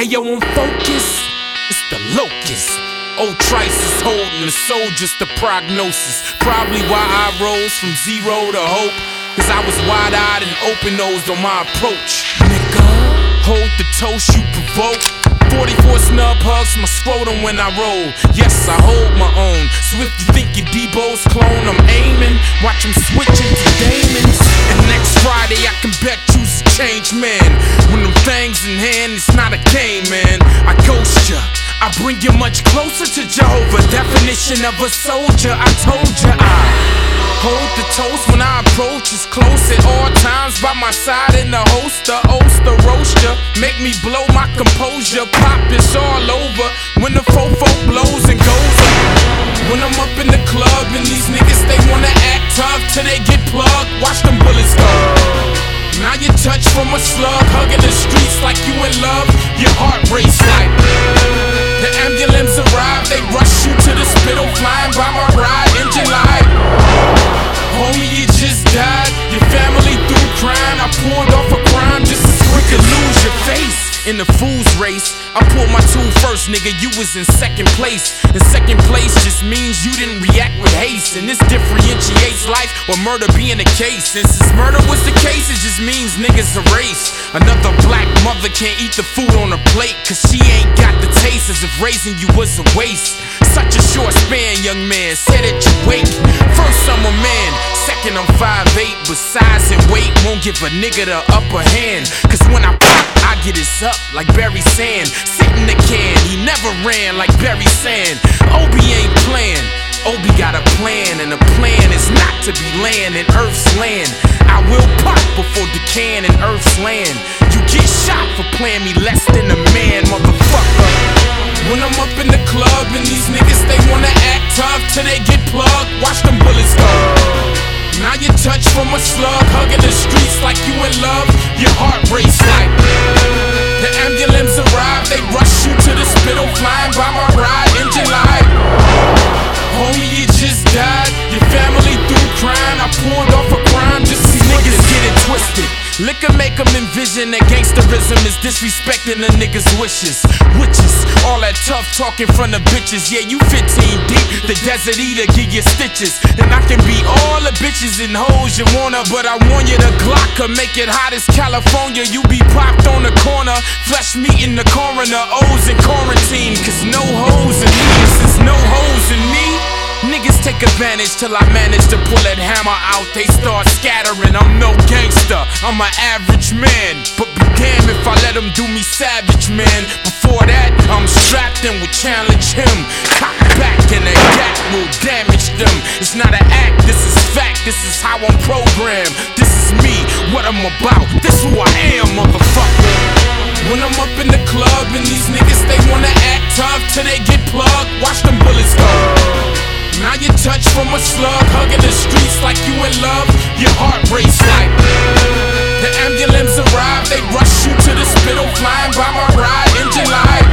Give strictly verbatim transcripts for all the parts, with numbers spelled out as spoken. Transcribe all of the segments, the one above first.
Ayo, I'm focused, it's the locust. Old Trice is holding the soldiers, the prognosis. Probably why I rose from zero to hope, cause I was wide-eyed and open-nosed on my approach. Nigga, hold the toast you provoke. forty-four snub hugs my scrotum when I roll. Yes, I hold my own. So if you think you're Debo's clone, I'm aiming. Watch him switch into Damons. And next Friday I can bet you's a changed man. When them things in hand, it's not a game, man. I ghost ya, I bring you much closer to Jehovah. Definition of a soldier, I told ya I hold the toast when I approach. It's close at all times, by my side in the holster. Oster, roaster, make me blow my composure. Pop is all over when the fofo blows and goes up. When I'm up in the club and these niggas, they wanna act tough till they get plugged. Watch them bullets go. Now you touch from a slug, hugging the streets like you in love. Your heart race like the ambulance arrive, they rush you to the spittle, flying by my ride, engine light. Homie, you just died, your family through crying. I pulled off a crime just as quick to lose your face. In the fool's race, I pulled my tool first, nigga, you was in second place. And second place just means you didn't react with haste. And this differentiates life or murder being the case. And since murder was the case, it just means niggas erase. Another black mother can't eat the food on her plate, cause she ain't got the taste, as if raising you was a waste. Such a short span, young man, say that you wait. First I'm a man, second I'm five eight, but size and weight won't give a nigga the upper hand. Cause when I pop, I get his up like Barry Sand. Sit in the can, he never ran like Barry Sand. Obi ain't playing, Obi got a plan, and the plan is not to be land in Earth's land. I will pop before decaying in Earth's land. You get shot for playing me less than a man, motherfucker. When I'm up in the club and these niggas, they wanna act tough till they get plugged. Watch them bullets go. Now you touch from a slug, hugging the streets like you in love. Your heart race like the ambulance arrive, they rush you to the spittle, flying by my ride, engine light. Homie, you just died, your family through crying. I pulled off a crime just as niggas get it twisted. Liquor make them envision that gangsterism is disrespecting a nigga's wishes. Witches, all that tough talking from the bitches. Yeah, you fifteen deep, the desert eater give you stitches. And I can be all the bitches and hoes you wanna, but I want you to Glock or make it hot as California. You be popped on the corner, flesh meat in the coroner. O's in quarantine, cause no hoes in me. Since no hoes in me, niggas take advantage till I manage to pull that hammer out. They start scattering, I'm no gangster, I'm an average man. But be damned if I let them do me savage, man. Before that, I'm strapped and will challenge him. Cock back and that gat will damage them. It's not an act, this is fact, this is how I'm programmed. This is me, what I'm about, this who I am, motherfucker. When I'm up in the club and these niggas, they wanna act tough till they get plugged. Watch them bullets go. Now you touch from a slug, hugging the streets like you in love. Your heart race like the ambulance arrive, they rush you to the spittle, flying by my ride, engine light.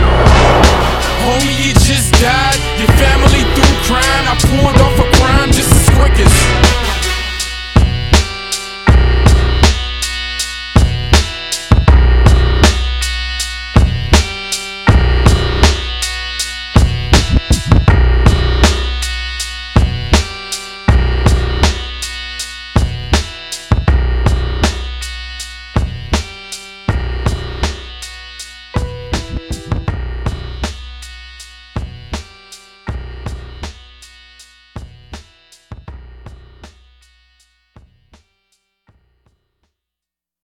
Homie, you just died, your family through crying. I pulled off a crime just as quick as